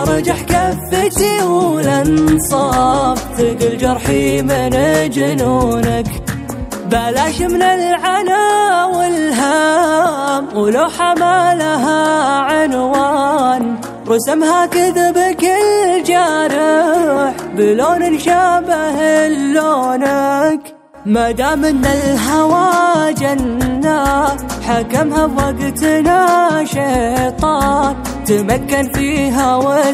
ترجح كفتي والانصاف ثقل جرحي من جنونك. بلاش من العنا والهام ولو حمالها عنوان رسمها كذب كل جارح بلون شابه لونك. ما دام ان الهوى جنة حكمها بوقتنا شيطان تمكن فيها